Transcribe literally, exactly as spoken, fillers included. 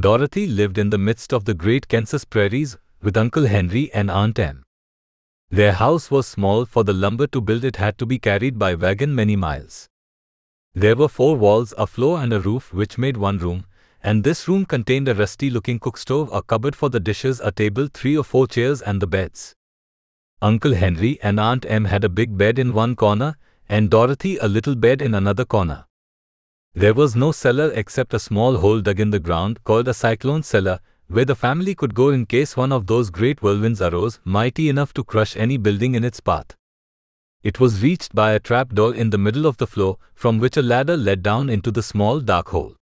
Dorothy lived in the midst of the great Kansas prairies with Uncle Henry and Aunt Em. Their house was small, for the lumber to build it had to be carried by wagon many miles. There were four walls, a floor and a roof, which made one room, and this room contained a rusty-looking cookstove, a cupboard for the dishes, a table, three or four chairs, and the beds. Uncle Henry and Aunt Em had a big bed in one corner, and Dorothy a little bed in another corner. There was no cellar except a small hole dug in the ground called a cyclone cellar, where the family could go in case one of those great whirlwinds arose, mighty enough to crush any building in its path. It was reached by a trap door in the middle of the floor, from which a ladder led down into the small dark hole.